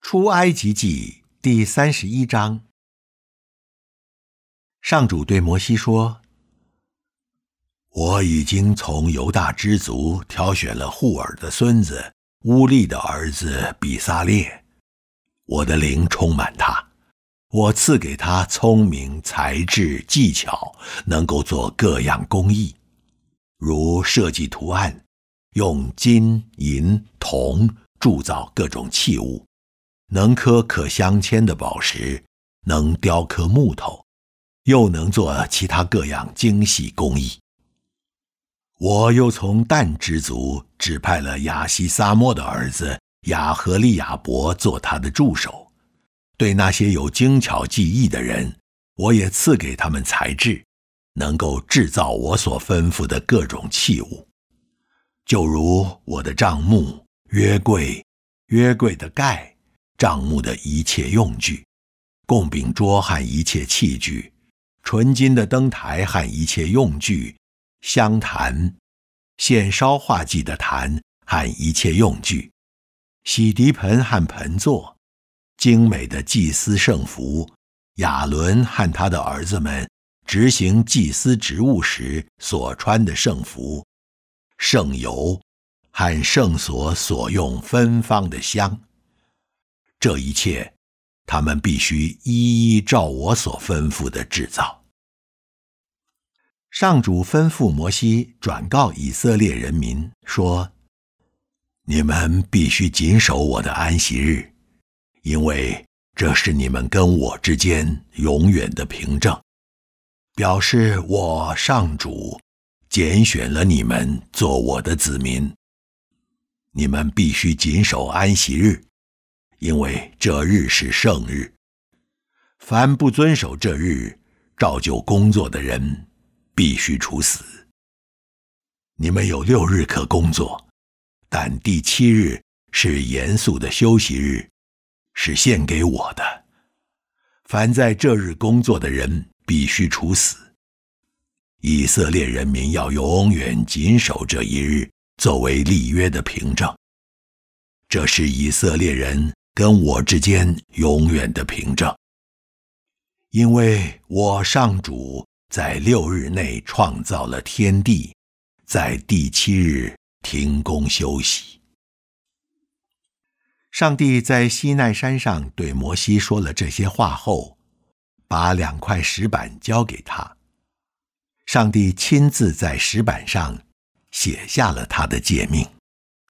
出埃及记第31章。上主对摩西说：我已经从犹大支族挑选了户尔的孙子乌利的儿子比撒列，我的灵充满他，我赐给他聪明才智技巧，能够做各样工艺，如设计图案，用金银铜铸造各种器物，能刻可镶嵌的宝石，能雕刻木头，又能做其他各样精细工艺。我又从但支族指派了亚西撒末的儿子亚和利亚伯做他的助手，对那些有精巧技艺的人，我也赐给他们才智，能够制造我所吩咐的各种器物，就如我的帐幕、约柜、约柜的盖、帐幕的一切用具、供饼桌和一切器具、纯金的灯台和一切用具、香坛、献烧化祭的坛和一切用具、洗涤盆和盆座、精美的祭司圣服、亚伦和他的儿子们执行祭司职务时所穿的圣服、圣油和圣所所用芬芳的香。这一切他们必须一一照我所吩咐的制造。上主吩咐摩西转告以色列人民说：你们必须谨守我的安息日，因为这是你们跟我之间永远的凭证，表示我上主拣选了你们做我的子民。你们必须谨守安息日，因为这日是圣日。凡不遵守这日，照旧工作的人必须处死。你们有6日可工作，但第7日是严肃的休息日，是献给我的。凡在这日工作的人必须处死。以色列人民要永远谨守这一日，作为立约的凭证。这是以色列人跟我之间永远的凭证，因为我上主在6日内创造了天地，在第7日停工休息。上帝在西奈山上对摩西说了这些话后，把2块石板交给他。上帝亲自在石板上写下了他的诫命。